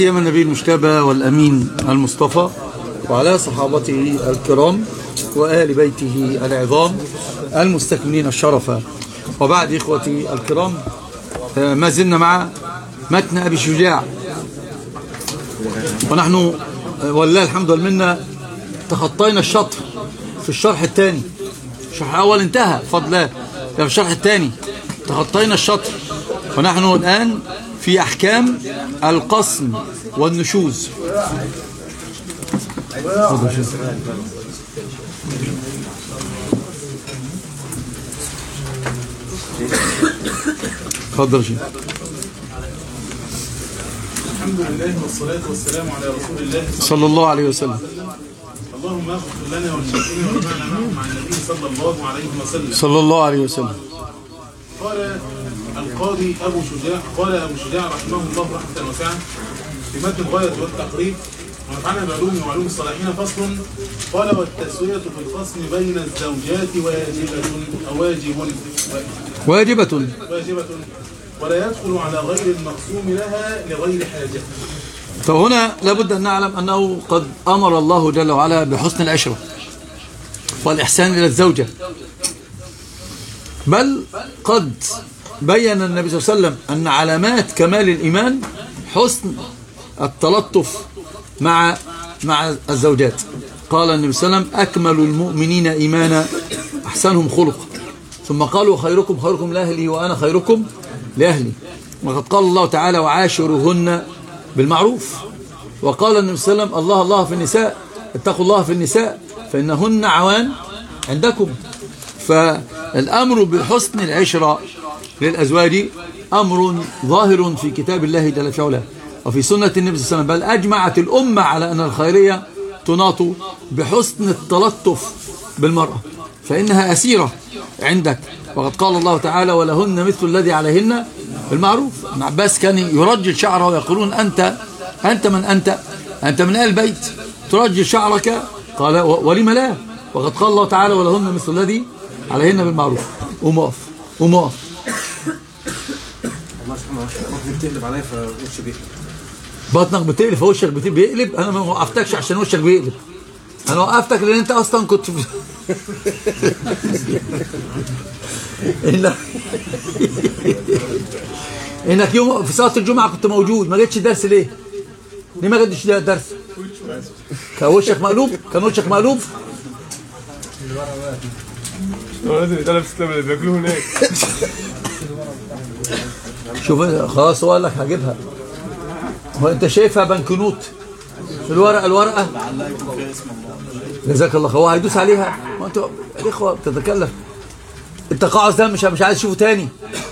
أيام النبي المجتبى والأمين المصطفى وعلى صحابته الكرام وآل بيته العظام المستكملين الشرف. وبعد إخوتي الكرام، ما زلنا مع متن أبي شجاع، ونحن والله الحمد والمنة تخطينا الشطر في الشرح الثاني. الشرح الأول انتهى بفضل الله، في الشرح الثاني تخطينا الشطر، ونحن الآن في أحكام القسم والنشوز. تفضل شيخ. الحمد لله والصلاة والسلام على رسول الله صلى الله عليه وسلم. اللهم اغفر لنا وللمسلمين ورفعنا معهم مع النبي صلى الله عليه وسلم. صلى الله عليه وسلم. قال القاضي أبو شجاع رحمه الله رحمة واسعة في متن الغاية والتقريب ونفعنا بعلوم وعلوم الصالحين. فصل. قال والتسوية في القسم بين الزوجات واجبة ولا يدخل على غير المقسوم لها لغير حاجة. فهنا لابد أن نعلم أنه قد أمر الله جل وعلا بحسن العشرة والإحسان إلى الزوجة، بل قد بين النبي صلى الله عليه وسلم أن علامات كمال الإيمان حسن التلطف مع الزوجات. قال النبي صلى الله عليه وسلم: أكمل المؤمنين إيمانا أحسنهم خلقا. ثم قالوا: خيركم خيركم لأهلي وأنا خيركم لأهلي. وقد قال الله تعالى: وعاشروهن بالمعروف. وقال النبي صلى الله عليه وسلم: الله في النساء، اتقوا الله في النساء فإنهن عوان عندكم. فالأمر بحسن العشرة للأزواج أمر ظاهر في كتاب الله جل في علاه وفي سنة النبي صلى الله عليه وسلم، بل أجمعت الأمة على أن الخيرية تناط بحسن التلطف بالمرأة، فإنها أسيرة عندك. وقد قال الله تعالى: ولهن مثل الذي عليهن بالمعروف. ابن عباس كان يرجل شعره ويقولون: أنت من أنت من آل البيت ترجل شعرك. قال: ولم لا؟ وقد قال الله تعالى: ولهن مثل الذي عليهن بالمعروف. ومقف الله سبحانه وتعالى بتقلب عليا فوشي بيقلب. بطنك بتقلب فوشك بيقلب. انا ما وقفتكش عشان وشك بيقلب، انا وقفتك لان انت اصلا كنت انك يوم في صلاه الجمعه كنت موجود، ما جيتش درس ليه ما جيتش درس؟ كان وشك مقلوب. لازم يتقلب سلام اللي بياكلوه هناك. شوف خلاص، هو قال لك هجيبها. هو انت شايفها بنكنوت الورقه جزاك الله خير، هو هيدوس عليها. ما انت الاخوه بتتكلم، انت قاعد ده مش عايز تشوفه تاني.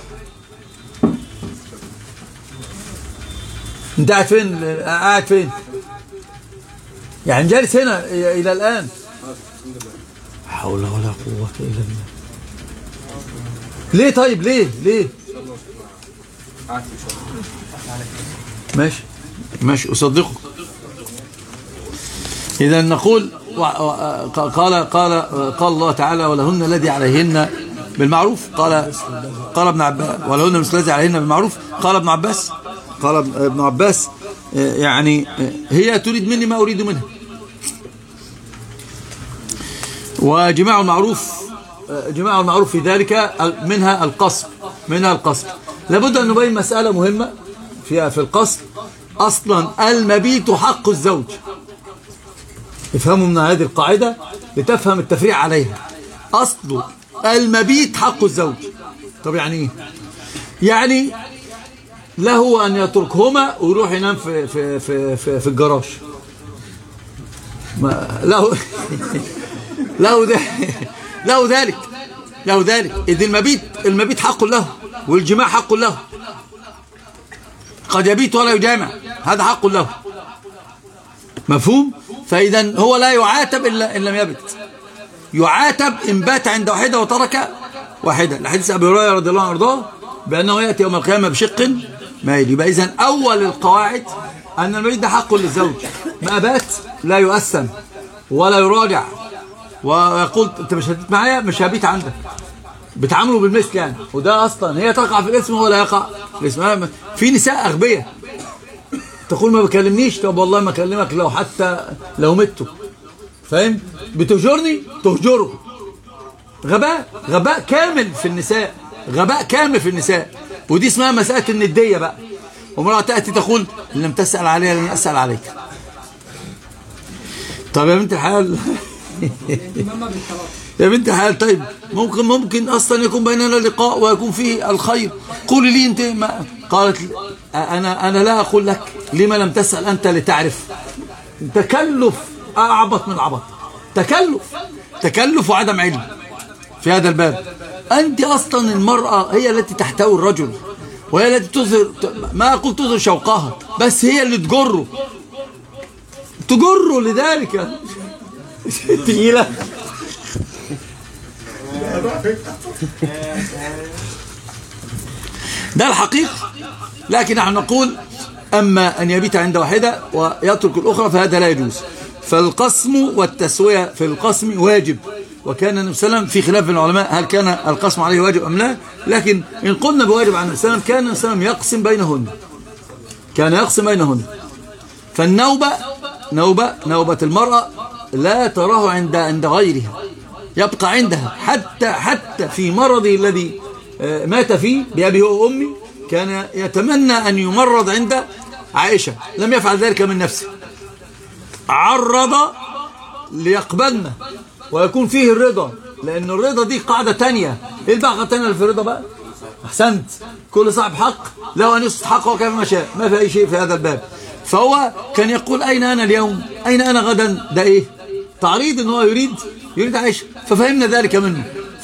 انت قاعد فين يعني؟ جالس هنا الى الان. حول ولا قوه الا بالله. ليه طيب؟ ليه ماشي أصدقك. إذا نقول قال الله تعالى: ولهن الذي عليهن بالمعروف. قال ابن عباس: ولهن مثل الذي عليهن بالمعروف. قال ابن عباس يعني هي تريد مني ما أريد منها. وجماع المعروف في ذلك منها القسم. لابد أن نبين مسألة مهمة في القسم. أصلا المبيت حق الزوج. افهموا من هذه القاعدة لتفهم التفريع عليها. أصل المبيت حق الزوج. طب يعني إيه؟ يعني له أن يتركهما ويروح ينام في الجراج. له ذلك. إذ المبيت حق له والجماع حق له. قد يبيت ولا يجامع، هذا حق له. مفهوم؟ فإذا هو لا يعاتب إلا إن لم يبت. يعاتب إن بات عند واحدة وترك واحدة، لحديث أبي هريرة رضي الله عنه وارضاه بأنه يأتي يوم القيامة بشق مائل. يبقى إذن أول القواعد أن المبيت ده حق للزوج. ما أبات لا يؤثم ولا يراجع ويقول: أنت مش هتبيت معايا، مش هبيت عندك. بتعاملوا بالمثل يعني. وده اصلا هي تقع في الاسم ولا يقع في الاسم. في نساء اغبياء تقول ما بكلمنيش، طب والله ما اكلمك لو حتى لو مت. فاهم؟ بتهجرني تهجره. غباء كامل في النساء، غباء كامل في النساء. ودي اسمها مسألة الندية بقى. ومرأة تأتي تقول إن لم تسأل عليها لن أسأل عليك. طب يا بنت الحلال يا بنت الحلال، طيب ممكن أصلا يكون بيننا لقاء ويكون فيه الخير، قولي لي أنت ما. قالت أنا لا أقول لك لما لم تسأل أنت لتعرف. تكلف أعبط من العبط، تكلف وعدم علم في هذا الباب. أنت أصلا المرأة هي التي تحتوي الرجل، وهي التي تظهر، ما أقول تظهر شوقها، بس هي اللي تجره لذلك. تقيلة. ده الحقيقة. لكن نحن نقول أما أن يبيت عند واحدة ويترك الأخرى فهذا لا يجوز. فالقسم والتسوية في القسم واجب. وكان النبي صلى الله عليه وسلم في خلاف العلماء هل كان القسم عليه واجب أم لا، لكن إن قلنا بواجب عن النبي صلى الله عليه وسلم كان النبي صلى الله عليه وسلم يقسم بينهن. فالنوبة نوبة المرأة لا تراه عند غيرها، يبقى عندها حتى في مرضه الذي مات فيه بأبي وأمي كان يتمنى أن يمرض عند عائشة، لم يفعل ذلك من نفسه، عرض ليقبلنا ويكون فيه الرضا، لأن الرضا دي قاعدة تانية. إيه البقى تانية في الرضا بقى؟ أحسنت، كل صاحب حق له أن يسقط حقه كيف ما شاء، ما في أي شيء في هذا الباب. فهو كان يقول أين أنا اليوم، أين أنا غدا، ده إيه؟ تعريض إن هو يريد عائشة، ففهمنا ذلك منه.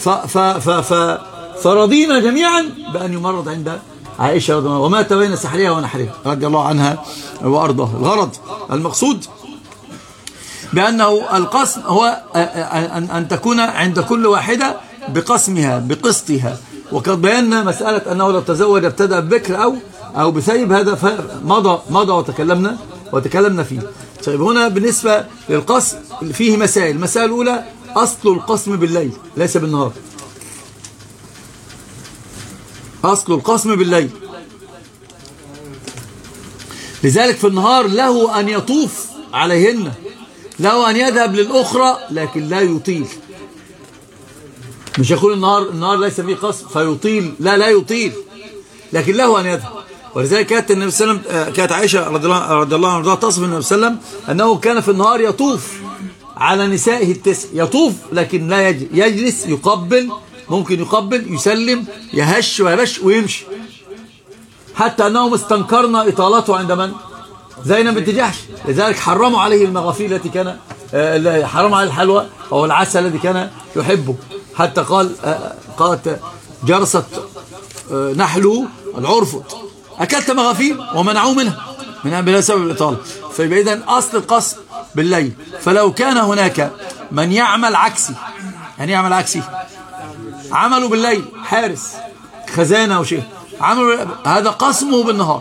فرضينا جميعا بأن يمرض عند عائشة رضي الله عنها، ومات بين سحرها ونحرها رضي الله عنها وأرضاها. الغرض المقصود بأنه القسم هو أن تكون عند كل واحدة بقسمها بقسطها. وقد بينا مسألة أنه لو تزوج ابتدأ ببكر أو بثيب، هذا مضى وتكلمنا فيه. طيب هنا بالنسبة للقسم فيه مسائل. المسألة الأولى أصل القسم بالليل ليس بالنهار. أصل القسم بالليل، لذلك في النهار له أن يطوف عليهن، له أن يذهب للأخرى لكن لا يطيل. مش يقول النهار ليس فيه قسم فيطيل، لا يطيل، لكن له أن يذهب. ولذلك كانت النبي صلى الله عليه وسلم، كانت عائشة رضي الله عنها تصف النبي صلى الله عليه وسلم أنه كان في النهار يطوف على نسائه التسع، يطوف لكن لا يجلس، يقبل، ممكن يقبل، يسلم، يهش ويبش ويمشي، حتى أنهم استنكرنا إطالته عند من؟ زينب بنت جحش. لذلك حرموا عليه المغافيل التي كان حرموا عليه الحلوى أو العسل الذي كان يحبه، حتى قالت جرست نحله العرفط، أكلت مغافيل ومنعوه منها بلا سبب الإطالة. فيبقى إذن أصل القسم بالليل. فلو كان هناك من يعمل عكسي، يعني يعمل عكسي، عملوا بالليل حارس خزانة وشيء، هذا قسمه بالنهار،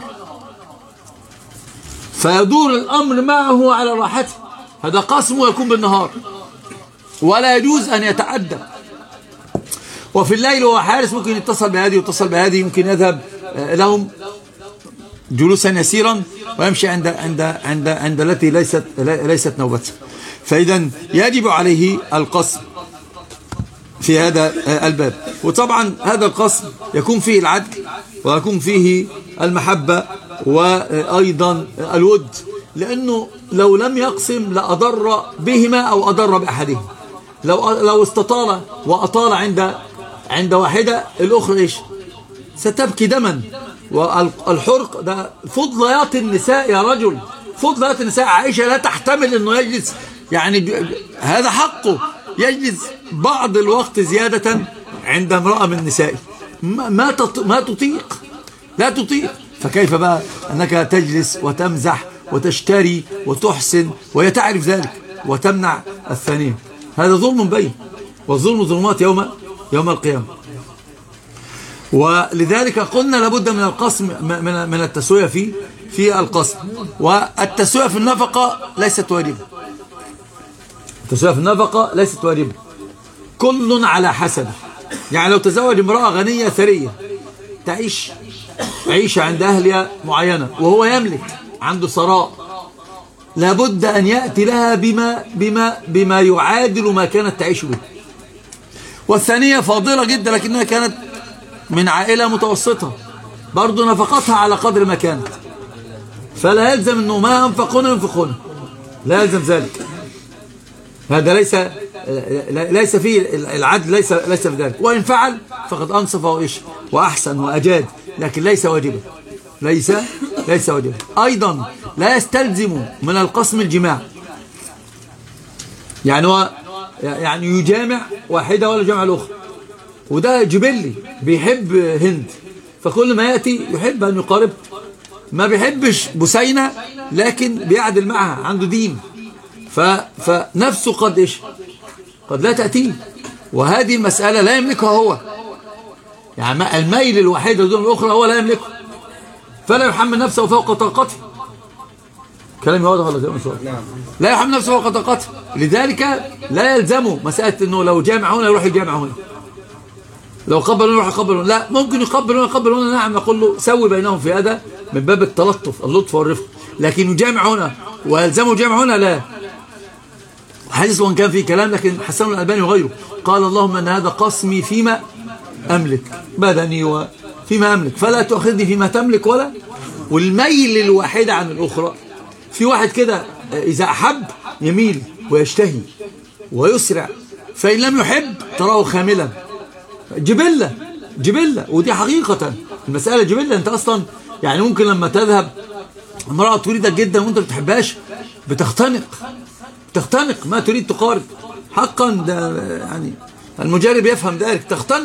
فيدور الأمر معه على راحته، هذا قسمه يكون بالنهار ولا يجوز أن يتعدى. وفي الليل هو حارس، ممكن يتصل بهذه ويتصل بهذه، يمكن يذهب لهم جلوسا يسيرا ويمشي عند التي ليست نوبته. فإذا يجب عليه القسم في هذا الباب. وطبعا هذا القسم يكون فيه العدل ويكون فيه المحبة وأيضا الود، لأنه لو لم يقسم لأضر بهما أو أضر بأحدهم. لو استطال وأطال عند واحدة، الأخرى إيش؟ ستبكي دما. والحرق ده فضليات النساء يا رجل، فضليات النساء. عائشة لا تحتمل أنه يجلس، يعني هذا حقه، يجلس بعض الوقت زيادة عند امرأة من نسائه، ما تطيق، لا تطيق. فكيف بقى أنك تجلس وتمزح وتشتري وتحسن وهي تعرف ذلك وتمنع الثانية؟ هذا ظلم بين، والظلم ظلمات يوم القيامة. ولذلك قلنا لابد من القسم، من التسوية في القسم. والتسوية في النفقة ليست واجبة، التسوية في النفقة ليست واجبة، كل على حسب. يعني لو تزوج امرأة غنية ثرية تعيش عند أهلها معينة وهو يملك عنده ثراء، لابد أن يأتي لها بما يعادل ما كانت تعيش به. والثانية فاضلة جدا لكنها كانت من عائلة متوسطة، برضو نفقتها على قدر ما كانت، فلا يلزم أنه ما أنفقون ينفقون، لا يلزم ذلك. هذا ليس فيه العدل، ليس في ذلك. وإن فعل فقد أنصف وإيش وأحسن وأجاد، لكن ليس واجبا، ليس واجبا. أيضا لا يستلزم من القسم الجماع، يعني يجامع واحدة ولا جمع الأخرى، وده جبلي بيحب هند، فكل ما يأتي يحب أن يقارب، ما بيحبش بسينة لكن بيعدل معها، عنده دين، فنفسه قد لا تأتيه، وهذه المسألة لا يملكها هو، يعني الميل الوحيدة دون الأخرى هو لا يملكه، فلا يحمل نفسه فوق طاقته. كلام واضح ولا كلام مش واضح؟ نعم. لا يحمل نفسه فوق طاقته، لذلك لا يلزمه مسألة انه لو جامع هنا يروح يجامع هنا، لو قبل هنا يروح يقبل هنا، لا، ممكن يقبل هنا نعم، نقول له سوي بينهم في هذا من باب التلطف، اللطف والرفق، لكن يجامع هنا ويلزمه جامع هنا لا. حديث وان كان فيه كلام لكن حسن الألباني وغيره قال اللهم ان هذا قسمي فيما املك، بدني وفيما املك، فلا تؤخذني فيما تملك ولا. والميل الواحدة عن الأخرى، في واحد كده إذا أحب يميل ويشتهي ويسرع، فإن لم يحب تراه خاملا، جبلة، ودي حقيقة المسألة جبلة. أنت أصلا يعني ممكن لما تذهب امرأة تريدك جدا وأنت ما بتحبهاش بتختنق ما تريد تقارب، حقا ده يعني المجرب يفهم ذلك،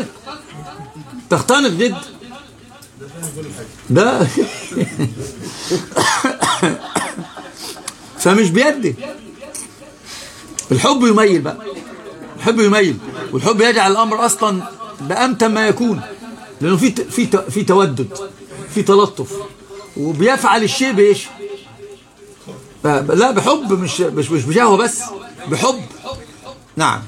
تختنق جدا ده فمش بيدي. الحب يميل بقى، والحب يجعل الأمر أصلا بأمتن ما يكون، لأنه في تودد، في تلطف، وبيفعل الشيء بإيش؟ لا، بحب، مش بشهوة بس، بحب. نعم.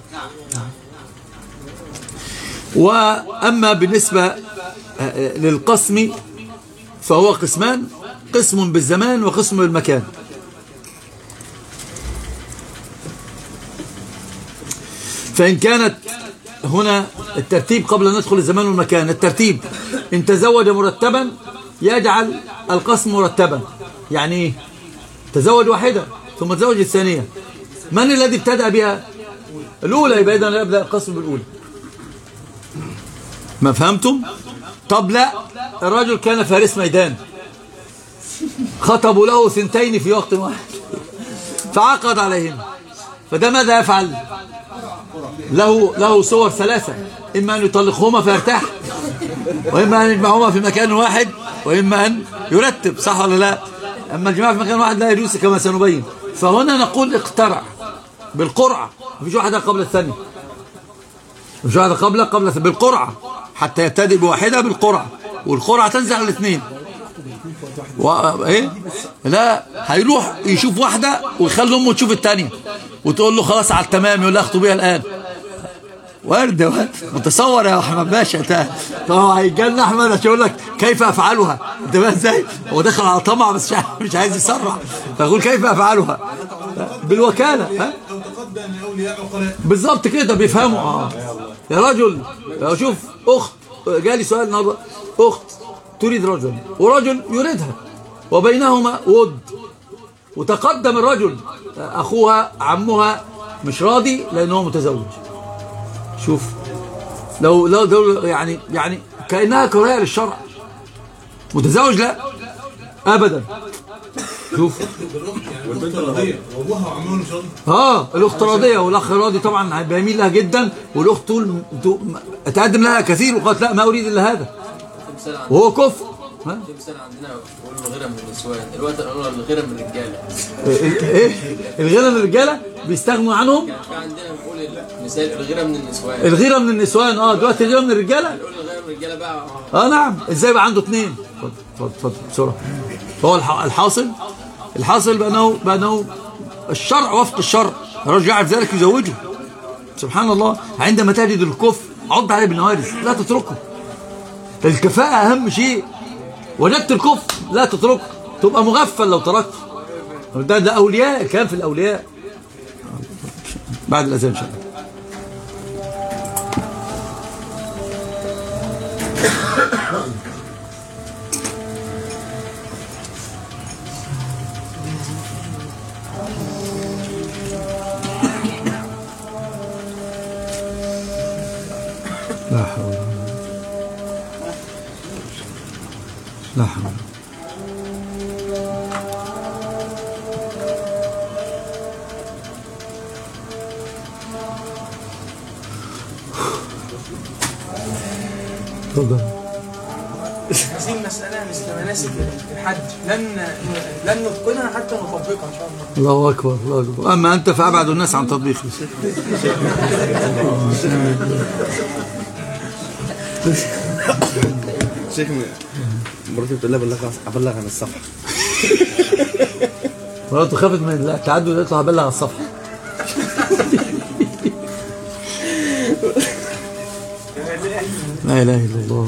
وأما بالنسبة للقسم فهو قسمان، قسم بالزمان وقسم بالمكان. فإن كانت هنا الترتيب قبل أن ندخل الزمان والمكان، الترتيب إن تزوج مرتبا يجعل القسم مرتبا، يعني إيه؟ تزوج واحدة ثم تزوج الثانية، من الذي ابتدأ بها؟ الأولى، يبقى إذن يبدأ القسم بالأولى. ما فهمتم؟ طب لا، الرجل كان فارس ميدان، خطبوا له 2 في وقت واحد فعقد عليهم، فده ماذا يفعل؟ له صور 3، إما أن يطلقهما فيرتاح، وإما أن يجمعهما في مكان واحد، وإما أن يرتب، صح ولا لا؟ أما الجماعة في مكان واحد لا يجوز كما سنبين. فهنا نقول اقترع بالقرعة، مفيش واحدة قبل الثانية، مفيش واحدة قبل بالقرعة، حتى يبتدئ بواحدة بالقرعة، والقرعة تنزل على 2. ايه؟ لا، هيروح يشوف واحدة ويخلي امه تشوف الثانية وتقول له خلاص على التمام، يقول لها اخطبيها الآن. ورد متصور يا احمد باشا، طبعا هيجلنا احمد عشان يقول لك كيف افعلها، انت بقى ازاي؟ هو دخل على طمع بس مش عايز يسرع، فيقول كيف افعلها بالوكالة. بالظبط كده بيفهموا. يا رجل، شوف اخت، جالي سؤال النهارده، اخت تريد رجل ورجل يريدها وبينهما ود، وتقدم الرجل، اخوها عمها مش راضي لانه متزوج. شوف لو يعني كأنها كراهية للشرع، متزوج لا ابدا. شوف الاخت راضيه والاخ راضي، طبعا بيميل لها جدا، والاخت تقدم لها كثير وقالت لا ما اريد الا هذا، وهو كفر. في مثال عندنا بيقولوا الغيره من النسوان، دلوقتي قالوا الغيره من الرجاله. ايه الغيره من الرجاله؟ بيستغنوا عنهم. يعني في عندنا بنقول مثال الغيره من النسوان، دلوقتي الغيره من الرجاله، نقول الغيره من الرجاله بقى. نعم، ازاي بقى عنده 2؟ اتفضل بسرعه. فهو الحاصل بأنه الشرع وفق الشرع، الرجل يعرف ذلك يزوجه. سبحان الله، عندما تجد الكفر عض عليه بالنوارز، لا تتركه. الكفاءة أهم شيء، وجدت الكفر لا تتركه، تبقى مغفل لو تركت. ده أولياء، كان في الأولياء. بعد الأذان إن شاء الله. لا حول لا حول. تفضل. هذه المسألة مثل مناسك الحج لن نتقنها حتى نطبقها إن شاء الله. الله أكبر الله أكبر. أما أنت فأبعد الناس عن تطبيقه. شيخ مراتي بتقول لها أبلغ عن الصفحة. مراته خافت من التعدد يطلع أبلغ عن الصفحة. لا إله إلا الله.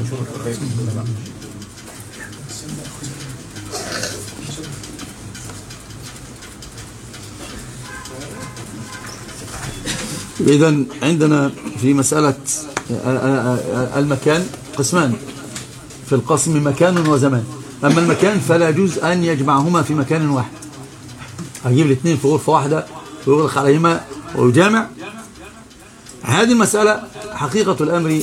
إذن عندنا في مسألة المكان قسمان، في القسم مكان وزمان. أما المكان فلا يجوز أن يجمعهما في مكان واحد، هجيب الاثنين في غرفة واحدة ويغلق عليهما ويجامع. هذه المسألة حقيقة الأمر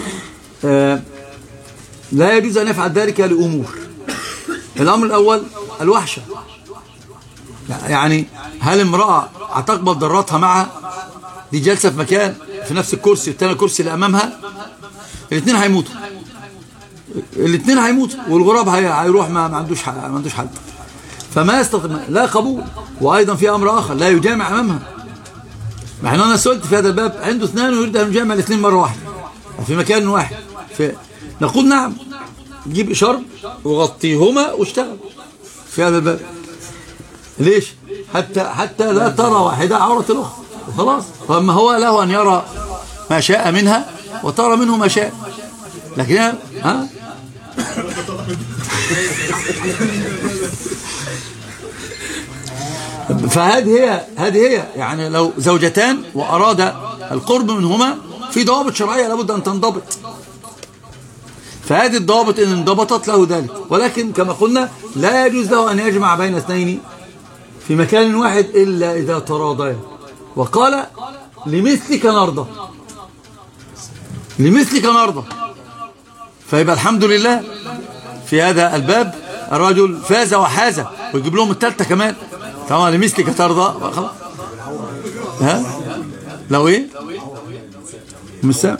لا يجوز أن يفعل ذلك لأمور. الأمر الأول الوحشة، يعني هل امرأة هتقبل ضراتها معها؟ دي جالسة في مكان في نفس الكرسي، الثاني الكرسي اللي أمامها، الاثنين هيموتوا، الاثنين هيموتوا، والغراب هيروح ما عندوش حد، فما يستطيع، لا قبول. وأيضا في أمر آخر، لا يجامع أمامها. مع أن أنا سئلت في هذا الباب، عنده اثنان ويريد أن يجامع الاثنين مرة واحدة في مكان واحد، نقول نعم، جيب إشارة وغطيهما واشتغل في هذا الباب. ليش؟ حتى لا ترى واحدة عورة الأخرى وخلاص. فأما هو له أن يرى ما شاء منها وترى منه ما شاء، لكن فهذه هي يعني لو زوجتان وأراد القرب منهما في ضوابط شرعية لابد أن تنضبط، فهذه الضوابط إن انضبطت له ذلك. ولكن كما قلنا لا يجوز له أن يجمع بين اثنين في مكان واحد إلا إذا تراضيا. وقال لمثلك نرضى، لمثلك نرضى. فيبقى الحمد لله في هذا الباب الرجل فاز وحاز، ويجيب لهم الثالثة كمان. طبعا لمثلك ترضى خلاص. ها لو ايه مسام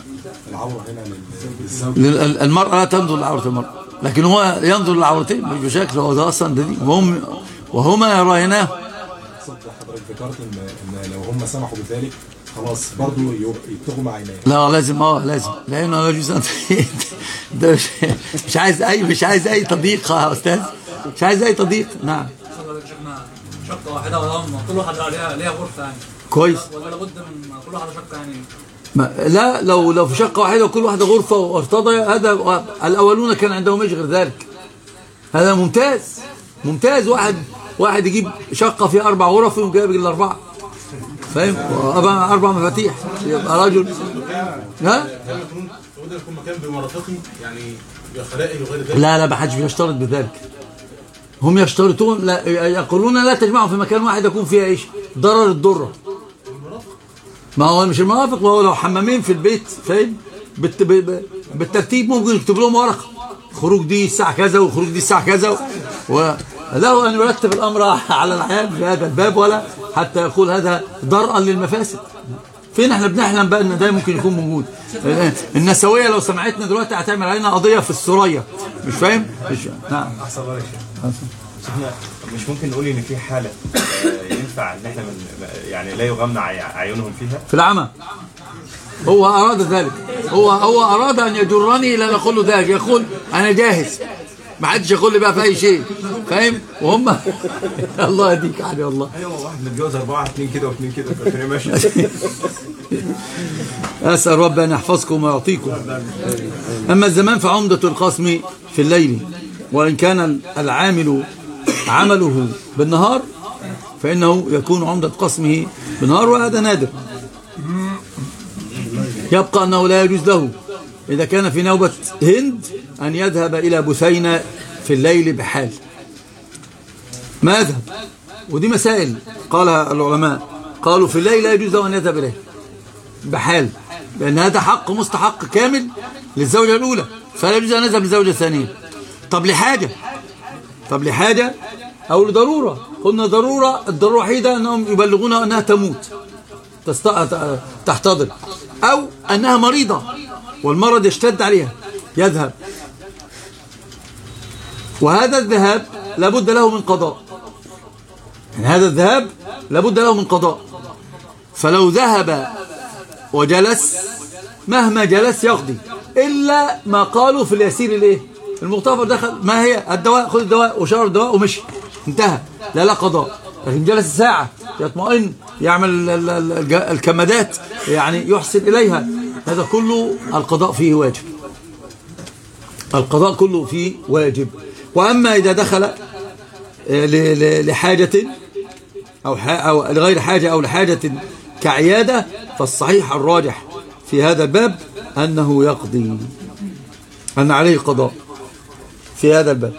المرأة لا تنظر لعورة المرأة، لكن هو ينظر لعورتين مش بشكل، هو ده اصلا ده دي وهما يراهناه. حضرتك ذكرت ان لو هم سمحوا بذلك خلاص برضه يتفقوا مع عينيه. لا لازم لانه لا يجوز ده مش عايز اي تضييق يا استاذ، مش عايز اي تضييق. نعم شقة واحدة ولا كل واحدة ليها غرفة يعني كويس، ولا لابد من كل واحدة شقة يعني؟ لا لو في شقة واحدة وكل واحدة غرفة وارتضى، هذا الأولون كان عندهم ايش غير ذلك. هذا ممتاز. واحد يجيب شقة فيها 4 غرف ويقوم جايب الأربعة، فاهم؟ 4 مفاتيح، يبقى رجل ها؟ يكون مكان بمرافقه يعني بخلائه وغير ذلك. لا ما حدش بيشترط بذلك. هم يشترطون، لا يقولون لا تجمعوا في مكان واحد يكون فيها ايش؟ ضرر الضرة. ما هو مش المرافق، ما هو لو حمامين في البيت فاهم بالترتيب ممكن يكتب لهم ورقة خروج دي الساعة كذا وخروج دي الساعة كذا، وله أن يرتب الأمر على العيان في هذا الباب، ولا حتى يقول هذا درءا للمفاسد. فين احنا بنحلم بقى ان ده ممكن يكون موجود؟ النسوية لو سمعتنا دلوقتي هتعمل علينا قضية في السورية، مش فاهم؟ نعم. احسن الله شيخنا، مش ممكن نقول ان في حالة ينفع ان احنا يعني لا يغمى عيونهم فيها في العمى؟ هو أراد ذلك، هو أراد أن يجرني إلى أن أقول له ذلك، يقول أنا جاهز، ما حدش يقول لي بقى في أي شيء، فاهم؟ وهم الله يهديك علي والله. ايوه واحد متجوز 4 2 كده و2 كده فالدنيا ماشيه. أسأل رب أن يحفظكم ويعطيكم. أما الزمان فعمدة القسم في الليل، وإن كان العامل عمله بالنهار فإنه يكون عمدة قسمه بالنهار، وهذا نادر. يبقى أنه لا يجوز له إذا كان في نوبة هند أن يذهب إلى بثينة في الليل بحال. ما يذهب، ودي مسائل قالها العلماء، قالوا في الليل لا يجوز له أن يذهب إليه بحال، لأن هذا حق مستحق كامل للزوجة الأولى، فلا يجوز أن يذهب للزوجة الثانية. طب لحاجة أو لضرورة، قلنا ضرورة، الضرورة الوحيدة أنهم يبلغونها أنها تموت تحتضر، أو أنها مريضة والمرض يشتد عليها يذهب، وهذا الذهاب لابد له من قضاء، يعني هذا الذهاب لابد له من قضاء. فلو ذهب وجلس مهما جلس يقضي، إلا ما قالوا في اليسير الايه المغتفر، دخل ما هي الدواء، خذ الدواء وشرب الدواء ومشي انتهى، لا قضاء. لكن جلس ساعة يطمئن يعمل الكمادات يعني يحسن إليها، هذا كله القضاء فيه واجب، القضاء كله فيه واجب. وأما إذا دخل لحاجة أو لغير حاجة أو لحاجة كعيادة، فالصحيح الراجح في هذا الباب أنه يقضي، أن عليه قضاء في هذا الباب.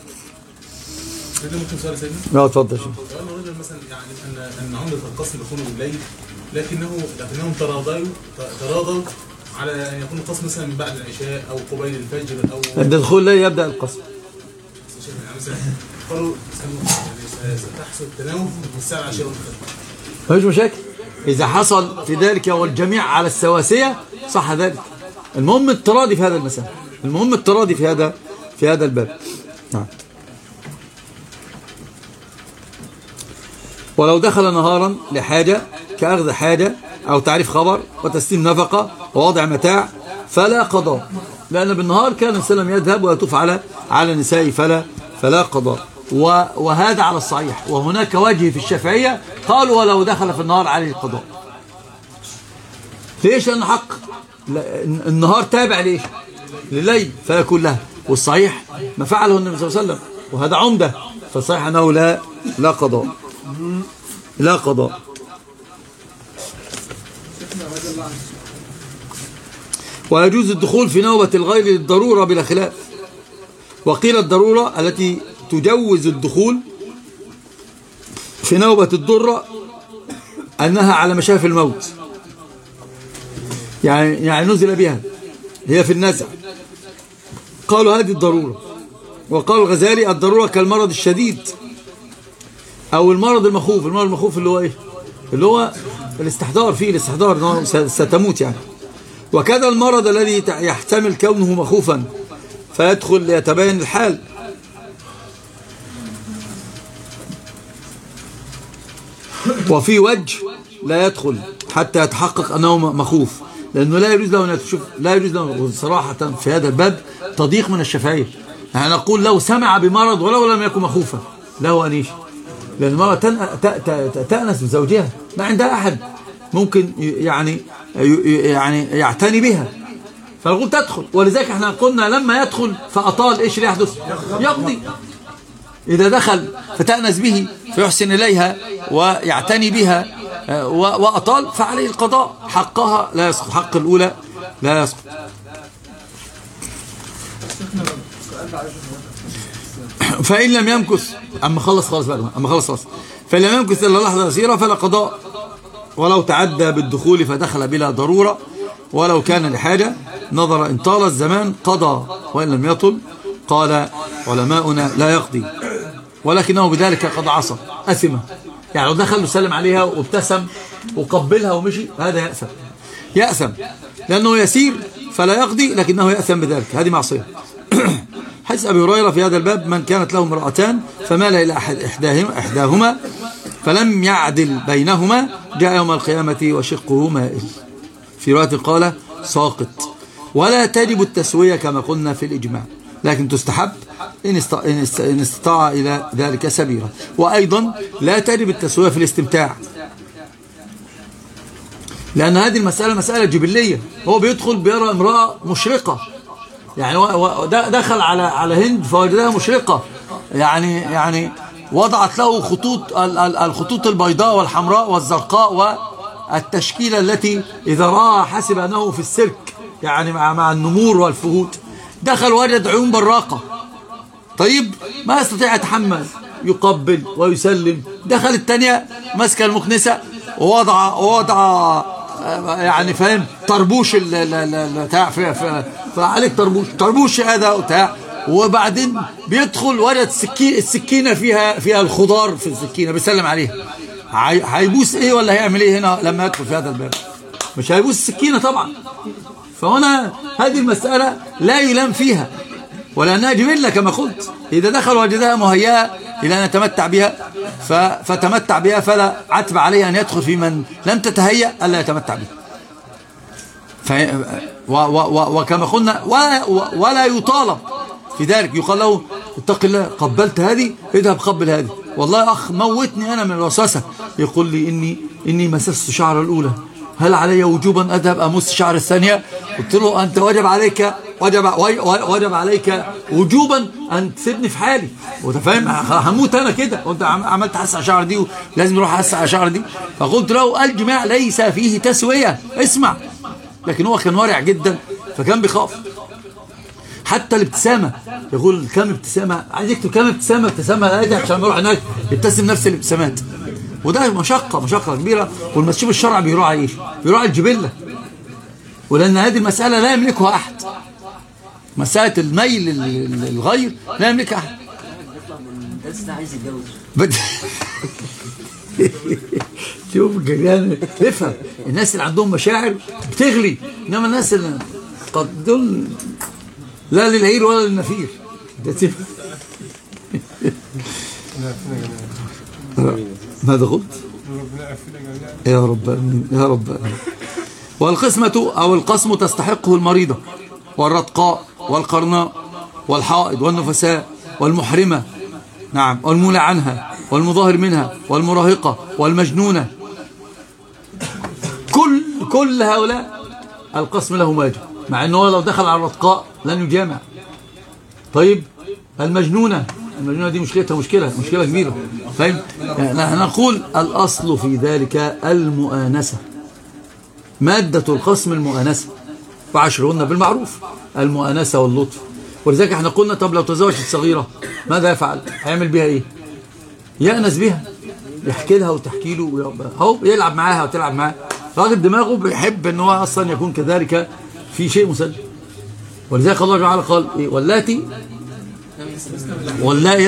ممكن سؤال سيدنا؟ لا اتفضل. لو أن الرجل مثلا يعني أن عمدة القسم يكون بالليل، لكنهم تراضوا على أن يكون القسم مثلا من بعد العشاء أو قبيل الفجر أو الدخول لا يبدأ القسم. يعني مثلا قالوا يعني ستحصل التناوب من الساعة 10 والفجر. مفيش مشاكل إذا حصل في ذلك والجميع على السواسية صح ذلك. المهم التراضي في هذا المسألة، المهم التراضي في هذا الباب. نعم. ولو دخل نهارا لحاجة كأخذ حاجة أو تعريف خبر وتسليم نفقة ووضع متاع فلا قضاء، لأن بالنهار كان السلام يذهب ويطوف على النساء فلا قضاء. وهذا على الصحيح. وهناك وجه في الشافعية قالوا ولو دخل في النهار عليه القضاء. ليش؟ لأن حق النهار تابع ليش؟ لليل فيكون له. والصحيح ما فعله النبي صلى الله عليه وسلم وهذا عمدة، فالصحيح أنه لا قضاء، لا قضاء. ويجوز الدخول في نوبة الغير للضرورة بلا خلاف. وقيل الضرورة التي تجوز الدخول في نوبة الضرة أنها على مشافي الموت، يعني نزل بها، هي في النزع، قالوا هذه الضرورة. وقال الغزالي الضرورة كالمرض الشديد أو المرض المخوف. المرض المخوف اللي هو إيه؟ اللي هو الاستحضار، فيه الاستحضار ستموت يعني. وكذا المرض الذي يحتمل كونه مخوفا فيدخل ليتبين الحال. وفي وجه لا يدخل حتى يتحقق أنه مخوف، لأنه لا يجوز له أن تشوف، لا يجوز له صراحة في هذا الباب تضييق من الشافعية. يعني نقول لو سمع بمرض ولو لم يكن مخوفا له أن يشي، لأن المرأة تأنس بزوجها، ما عندها أحد ممكن يعني يعتني بها، فنقول تدخل. ولذلك احنا قلنا لما يدخل فأطال ايش اللي يحدث؟ يقضي. إذا دخل فتأنس به فيحسن إليها ويعتني بها وأطال فعليه القضاء، حقها لا يسقط، حق الأولى لا يسقط. فإن لم يمكث فإن لم يمكث إلا لحظة يسيرة فلا قضاء، ولو تعدى بالدخول فدخل بلا ضرورة ولو كان لحاجة نظر إن طال الزمان قضى، وإن لم يطل قال علماؤنا لا يقضي، ولكنه بذلك قد عصى أثمة. يعني لو دخل وسلم عليها وابتسم وقبلها ومشي هذا يأثم لأنه يسير فلا يقضي، لكنه يأثم بذلك، هذه معصية. حديث أبي هريرة في هذا الباب من كانت له امرأتان فمال إلى إحداهما فلم يعدل بينهما جاء يوم القيامة وشقه مائل. في رواية قال ساقط. ولا تجب التسوية كما قلنا في الإجماع، لكن تستحب إن استطاع إلى ذلك سبيلا. وأيضا لا تجب التسوية في الاستمتاع، لأن هذه المسألة مسألة جبلية. هو بيدخل بيرى امرأة مشرقة، يعني دخل على هند فوجدها مشرقة، يعني وضعت له الخطوط البيضاء والحمراء والزرقاء والتشكيلة التي إذا رأى حسب أنه في السيرك، يعني مع النمور والفهود. دخل وجد عيون براقة، طيب ما يستطيع يتحمل، يقبل ويسلم. دخل الثانية ماسكة المكنسة ووضع يعني فاهم طربوش بتاع فعليك طربوش هذا بتاع، وبعدين بيدخل وجد السكينة فيها الخضار في السكينة، بيسلم عليها. هيبوس ايه ولا هيعمل ايه هنا لما يدخل في هذا الباب؟ مش هيبوس السكينة طبعا. فهنا هذه المسألة لا يلام فيها، ولأنها جبلة كما قلت. إذا دخل وجدها مهيئة إلى أن يتمتع بها فتمتع بها، فلا عتب عليه أن يدخل في من لم تتهيأ ألا يتمتع بها. وكما قلنا ولا يطالب في ذلك، يقال له اتق الله، قبلت هذه اذهب قبل هذه. والله يا أخ موتني أنا من الوسوسة، يقول لي إني مسست شعر الأولى، هل علي وجوبا أذهب أمس شعر الثانية؟ قلت له أنت وجب عليك وجوبا أن تسيبني في حالي، وتفهم هموت أنا كده، وأنت عملت حس على شعر دي ولازم نروح حس على شعر دي. فقلت له الجماع ليس فيه تسوية، اسمع. لكن هو كان ورع جدا فكان بيخاف. حتى الابتسامة، يقول كم ابتسامة، عايز يكتب كم ابتسامة عشان يروح هناك يبتسم نفس الابتسامات. وده مشقة كبيرة. والمسلوب الشرعي بيراعي ايش؟ بيراعي الجبلة، ولأن هذه المسألة لا يملكها أحد. مسألة الميل للغير لا يملكها أحد. عايز يتجوز. شوف يعني افهم، الناس اللي عندهم مشاعر بتغلي، انما الناس اللي قد دول لا للعير ولا للنفير. ماذا قلت؟ يا رب امين يا رب امين. والقسمة أو القسم تستحقه المريضة والرتقاء والقرناء والحائض والنفساء والمحرمة، نعم، والمولى عنها والمظاهر منها والمراهقة والمجنونة. كل هؤلاء القسم لهم واجب، مع أنه لو دخل على الرتقاء لن يجامع. طيب المجنونة دي مشكلتها مشكلة كبيرة، فاهم؟ نقول الأصل في ذلك المؤانسة، مادة القسم المؤانسة، وعشرهن بالمعروف، المؤانسة واللطف. ولذلك احنا قلنا طب لو تزوجت صغيرة ماذا يفعل؟ هيعمل بها ايه؟ يأنس بها، يحكي لها وتحكي له، هو يلعب معاها وتلعب معاه. راجل دماغه بيحب ان هو اصلا يكون كذلك في شيء مسلم. ولذلك الله تعالى قال ايه؟ واللائي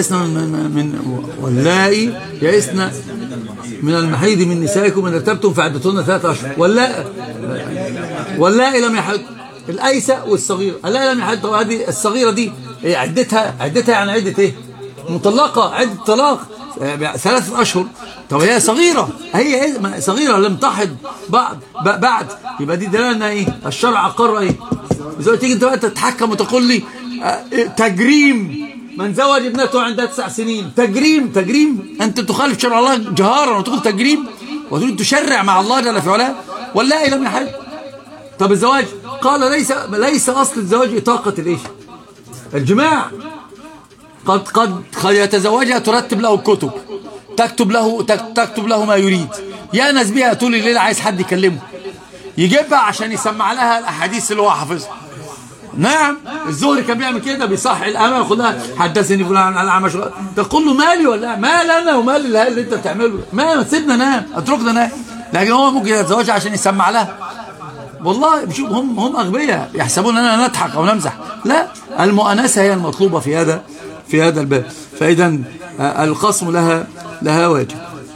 يئسن من المحيض من نسائكم ان ارتبتم فعدتهن 3 أشهر. واللائي لم يحض، الأيسة والصغيرة. اللائي لم يحض، هذه الصغيرة دي عدتها يعني عدة ايه؟ مطلقة، عدة طلاق 3 أشهر. طب هي صغيرة، هي صغيرة لم تحض بعد، يبقى دي دلالة ايه؟ الشرع أقر ايه؟ إذا تيجي انت بقى تتحكم وتقول لي تجريم من زوج ابنته عندها 9 سنين، تجريم، أنت تخالف شرع الله جهارا وتقول تجريم وتريد تشرع مع الله جل في علاه. والله لم يحل. طب الزواج قال ليس أصل الزواج إطاقة الإيش؟ الجماع. قد يتزوجها، ترتب له الكتب، تكتب له ما يريد، يأنس بها طول الليل، عايز حد يكلمه، يجيبها عشان يسمع لها الأحاديث اللي هو حافظها. نعم، الزهري كان بيعمل كده، بيصحي الأمة يقول لها حدثني فلان عن الأعمش، تقول له مالي ولا مال أنا ومال اللي أنت بتعمله، ما تسيبنا نام، اتركنا نام. لكن هو ممكن يتزوجها عشان يسمع لها. والله بشوف هم أغبياء يحسبون أننا نضحك أو نمزح. لا، المؤانسة هي المطلوبة في هذا الباب. فإذا القسم لها واجب.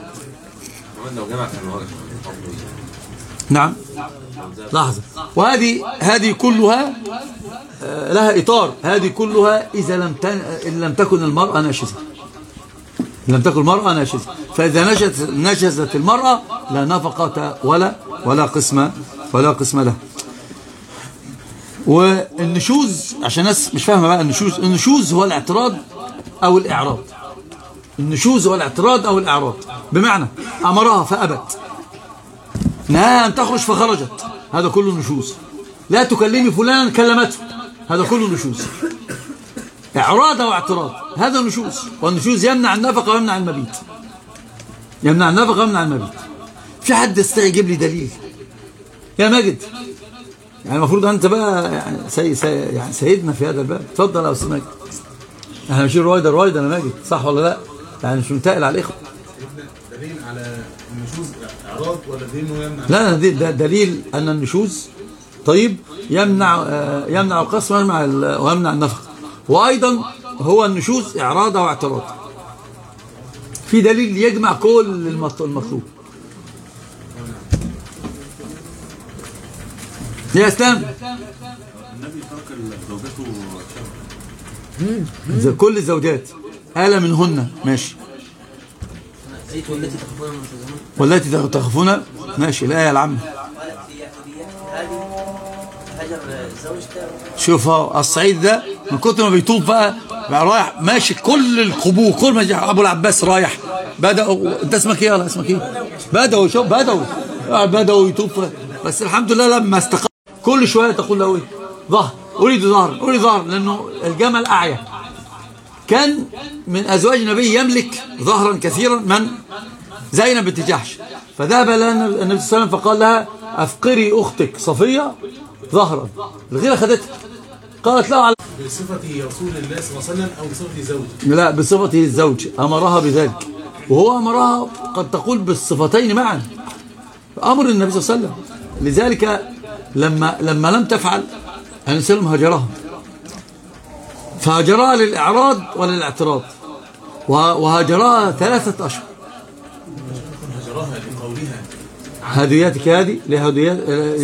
نعم، لحظة. وهذه كلها لها إطار. هذه كلها إذا لم تكن المرأة ناشزة. فإذا نشزت المرأة لا نفقة ولا قسم لها. والنشوز، عشان الناس مش فاهمة بقى، النشوز هو الاعتراض أو الإعراض. النشوز هو الاعتراض أو الإعراض، بمعنى أمرها فأبت، نهاها أن تخرج فخرجت، هذا كله نشوز. لا تكلمي فلانا كلمته، هذا كله نشوز. إعراض أو اعتراض، هذا النشوز. والنشوز يمنع النفقة ويمنع المبيت، يمنع النفقة ويمنع المبيت. في حد يستطيع يجيب لي دليل يا ماجد؟ يعني المفروض أنت بقى يعني يعني سيدنا في هذا الباب. اتفضل يا أستاذ ماجد. احنا ماشيين رويدا أنا ماجد، صح ولا لا؟ يعني مش منتقل على الإخوة. دليل على النشوز اعراض ولا دليل انه يمنع؟ لا ده دليل أن النشوز طيب يمنع القسم ويمنع النفقة، وأيضا هو النشوز إعراض أو اعتراض. في دليل يجمع كل المطلوب. يا اسلام النبي ترك زوجته كل الزوجات آلة منهن ماشي، والتي تخافون ماشي. الآية العامة شوف الصعيد ده من كتر ما بيطوف بقى رايح ماشي كل القبور، كل ما ابو العباس رايح بدأوا. انت اسمك ايه؟ ولا اسمك ايه؟ بدأوا شوف بدأوا يطوف. بس الحمد لله لما استقر كل شويه تقول له ايه؟ ظهر، اريد ظهر، لانه الجمل اعيا. كان من ازواج النبي يملك ظهرا كثيرا، من زينب بنت جحش، فذهب لها النبي صلى الله عليه وسلم فقال لها افقري اختك صفيه ظهرا. الغيره خدتها، قالت له على بصفة رسول الله صلى الله عليه وسلم أو بصفة زوج؟ لا بصفته الزوج، أمرها بذلك، وهو أمرها قد تقول بالصفتين معا، أمر النبي صلى الله عليه وسلم. لذلك لما لم تفعل النبي صلى الله عليه وسلم هجرها، فهجرها للإعراض وللاعتراض، وهجرها 3 أشهر. هجرها لقولها هدياتك هذه لهديات.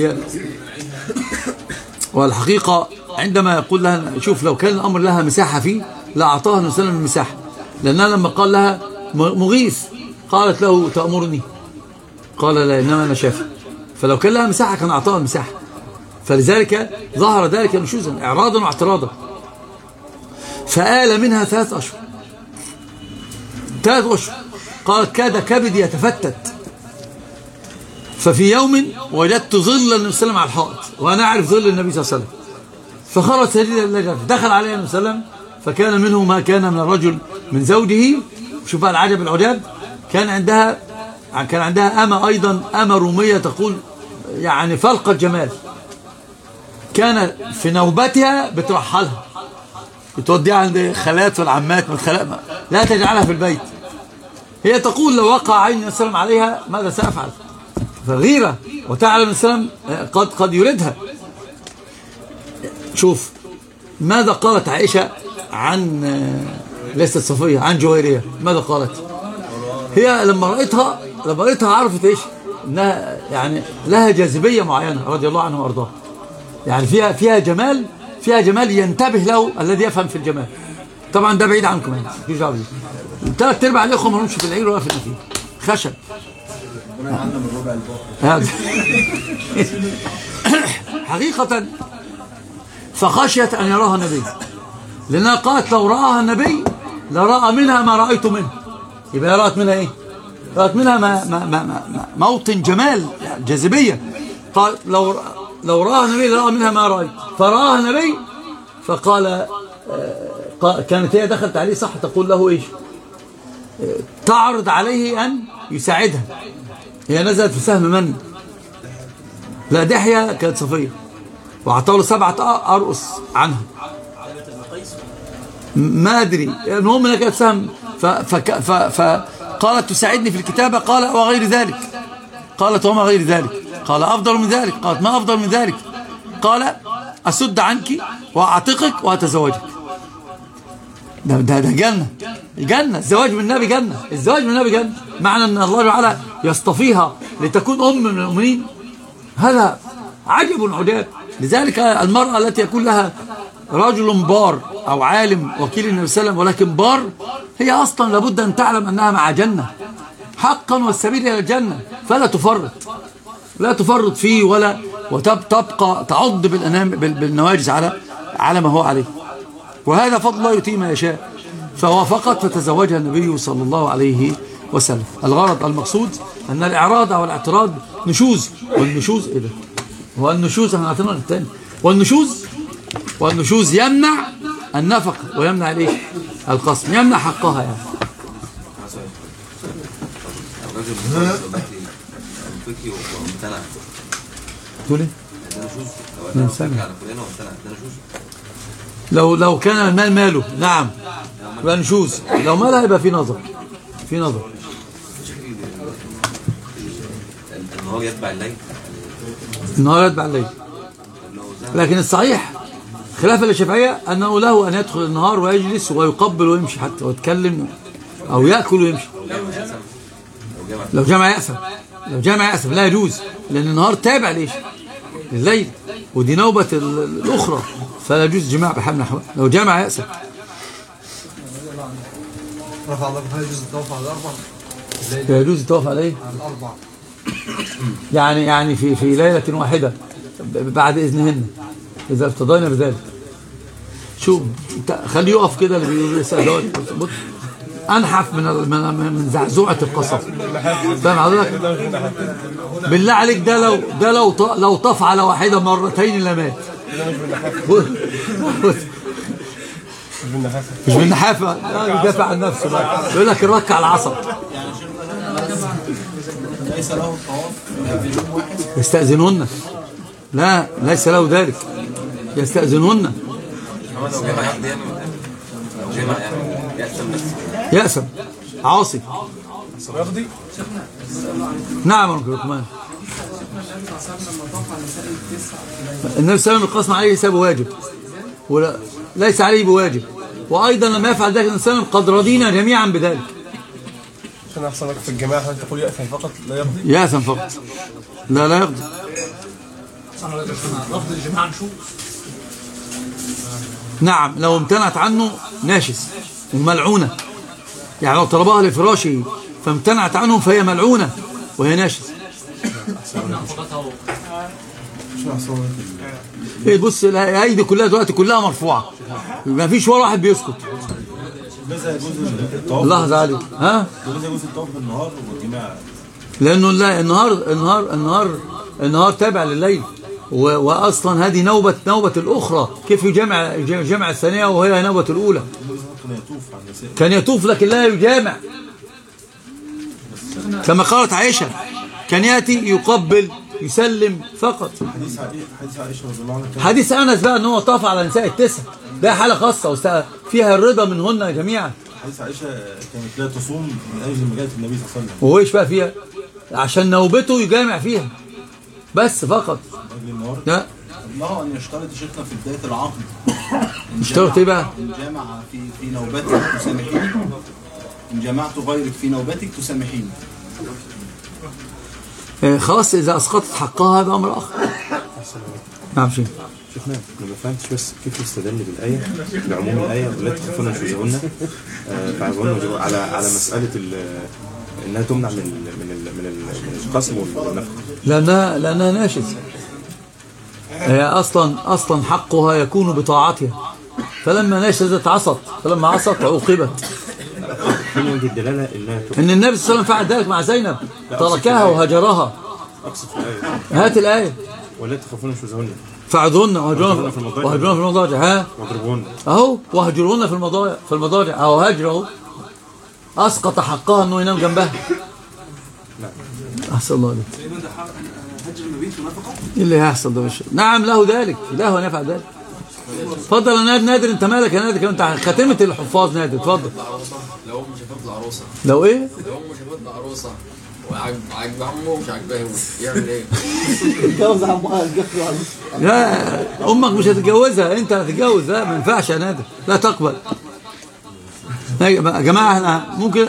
والحقيقة عندما يقول لها شوف لو كان الأمر لها مساحة فيه لأعطاها النبي صلى الله عليه وسلم المساحة، لأنها لما قال لها مغيث قالت له تأمرني، قال لا إنما أنا شافع. فلو كان لها مساحة كان أعطاها المساحة، فلذلك ظهر ذلك نشوزا إعراضا واعتراضا. فآل منها 3 أشهر. 3 أشهر قالت كاد كبدي يتفتت، ففي يوم وجدت ظل النبي صلى الله عليه وسلم على الحائط، وأنا أعرف ظل النبي صلى الله عليه وسلم، فخرج سديدا اللجأ، دخل عليه النبي صلى الله عليه وسلم، فكان منه ما كان من الرجل من زوجه. شوف بقى العجب العجاب، كان عندها أمة أيضا، أمة رومية تقول يعني فلقة جمال، كان في نوبتها بترحلها بتوديها عند خالات والعمات، من خالات لا تجعلها في البيت. هي تقول لو وقع عين النبي صلى الله عليه وسلم عليها ماذا سأفعل؟ فغيرة، وتعلم النبي صلى الله عليه وسلم قد يريدها. شوف ماذا قالت عائشة عن ليست صفية، عن جويرية، ماذا قالت؟ هي لما رأيتها عرفت ايش؟ انها يعني لها جاذبية معينة رضي الله عنه وارضاه، يعني فيها جمال ينتبه له الذي يفهم في الجمال. طبعا ده بعيد عنكم يعني، مفيش دعوه بيه. 3/4 الاخوه ما لهمش في العير ولا في النتيجه، خشب. حقيقة فخشيت أن يراها النبي، لأنها قالت لو رآها النبي لرأى منها ما رأيت منه. يبقى رأت منها إيه؟ رأت منها موطن جمال، جاذبية. قال لو رآها النبي لرأى منها ما رأيت، فرآها النبي فقال كانت هي دخلت عليه صح تقول له إيش؟ تعرض عليه أن يساعدها. هي نزلت في سهم من؟ لا دحية كانت صفية، وأعطاه له 7 أرؤس عنها، ما أدري. المهم أنها كانت سهم، فقالت تساعدني في الكتابة، قال وغير ذلك. قالت وما غير ذلك؟ قال أفضل من ذلك. قالت ما أفضل من ذلك؟ قال أسد عنك وأعتقك وأتزوجك. ده جنة. الزواج من النبي جنة، الزواج من النبي جنة، معنى أن الله تعالى يصطفيها لتكون أم من المؤمنين، هذا عجب عجاب. لذلك المرأة التي يكون لها رجل بار أو عالم وكيل النبي صلى الله عليه وسلم ولكن بار، هي أصلا لابد أن تعلم أنها مع جنة حقا، والسبيل إلى الجنة، فلا تفرط فيه وتبقى تعض بالنواجز على ما هو عليه. وهذا فضل الله يؤتيه من يشاء. فوافقت فتزوجها النبي صلى الله عليه وسلم. الغرض المقصود أن الإعراض أو الاعتراض نشوز، والنشوز إيه ده؟ والنشوز احنا عطينا الثاني، والنشوز يمنع النفقة ويمنع الايه؟ القسم، يمنع حقها يعني. الراجل فكي وامتنع تقول ايه؟ لو فكي على فلان وامتنع ده نشوز. لو كان المال ماله نعم يبقى نشوز، لو مالها يبقى في نظر، في نظر. النهار يتبع الليل، النهار يتبع الليل، لكن الصحيح خلافا للشافعية أنه له أن يدخل النهار ويجلس ويقبل ويمشي حتى ويتكلم أو يأكل ويمشي. لو جمع يأسف، لو جمع يأسف لا يجوز، لأن النهار تابع ليش؟ لليل، ودي نوبة الأخرى، فلا يجوز جماع بحال من الأحوال لو جمع يأسف. رفع الله هل يجوز الطواف على الأربع؟ لا يجوز الطواف عليه على الأربع يعني في ليلة واحدة بعد إذنهن إذا ارتضينا بذلك. شوف خليه يقف كده اللي بيقول يسأل أنحف من زعزوعة القصب. فاهم حضرتك؟ بالله عليك ده لو طاف على واحدة مرتين لمات. مش بالنحافة، لا يدافع عن نفسه بقى، يقول لك الرك على العصب. ليس له الطواف في يوم واحد. يستأذنون، لا ليس له ذلك، يستأذنون. لو جمع يقضي يعني لو جمع يعني يأسم بس يأسم عاصي يقضي. نعم يا ركمان. النبي صلى الله عليه وسلم القسم عليه حساب واجب وليس عليه بواجب، وأيضا لما يفعل ذلك النبي صلى الله عليه وسلم قد رضينا جميعا بذلك. عشان أحسن لك في الجماعة أن تقول يأثم فقط لا يقضي. يأثم فقط لا يقضي. رفض الجماعة نشوف. نعم لو امتنعت عنه ناشز وملعونة، يعني لو طلبها لفراشه فامتنعت عنه فهي ملعونة وهي ناشز. ايه بص الايدي كلها دلوقتي كلها مرفوعة، ما فيش ولا واحد بيسكت. لماذا يجوز الطواف؟ لحظة عليك ها؟ لماذا يجوز الطواف بالنهار والجماع؟ لأنه لا النهار تابع لليل، وأصلا هذه نوبة الأخرى. كيف يجمع الثانية وهي نوبة الأولى؟ كان يطوف لكن لا يجامع، كما قالت عائشة كان يأتي يقبل يسلم فقط. حديث أنس بقى أنه طاف على نساء التسع، ده حالة خاصة فيها الرضا منهن جميعا. حديث عائشة كانت لا تصوم من أجل مجالة النبي صلى الله عليه وسلم. وهو ايش بقى فيها؟ عشان نوبته يجامع فيها بس فقط. لا الله أن يشترط شيخنا في بداية العقد. اشترط ايه بقى؟ إن جامع في نوبتك تسامحيني، إن جمعت غيرك في نوبتك تسامحيني. خلاص إذا أسقطت حقها هذا أمر آخر. نعم شيء شفنا ما فهمتش بس كيف يستدل بالآية بعموم الآية ولا تخافون نشوزهن فعزهن على مسألة إنها تمنع من القسم والنفقة، لأنها ناشز. هي أصلا حقها يكون بطاعتها، فلما ناشزت عصت، فلما عصت عوقبت. من وجه الدلالة إنها إن النبي صلى الله عليه وسلم فعل ذلك مع زينب، تركها وهجرها. أقصد في الآية هات الآية. ولا تخافون نشوزهن فعدهن وهجرهن في المضاجع. ها واضربوهن اهو وهجرهن في المضاجع اهو هجره اسقط حقها انه ينام جنبها. احسن الله عليك. هجر المبيت ونفقة؟ ايه اللي هيحصل ده؟ مش نعم له ذلك، له ان يفعل ذلك. اتفضل يا نادر، انت مالك يا نادر؟ انت خاتمة الحفاظ نادر، اتفضل. لو امه شافت العروسه، لو ايه؟ لو امه شافت العروسه وعجب عمه مش عاجباه يعمل ايه؟ اتجوز عمها الجفر. لا امك مش هتتجوزها، انت هتتجوز. لا ما ينفعش يا نادر، لا تقبل. يا جماعه احنا ممكن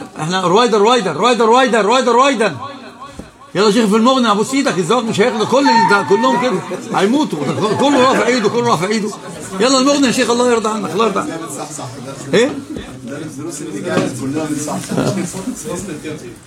رويدر يلا يا شيخ في المغنى ابوس ايدك، الزواج مش هياخدوا كلهم كده هيموتوا، كله رافع ايده. يلا المغنى يا شيخ، الله يرضى عنك، الله يرضى عنك. ايه؟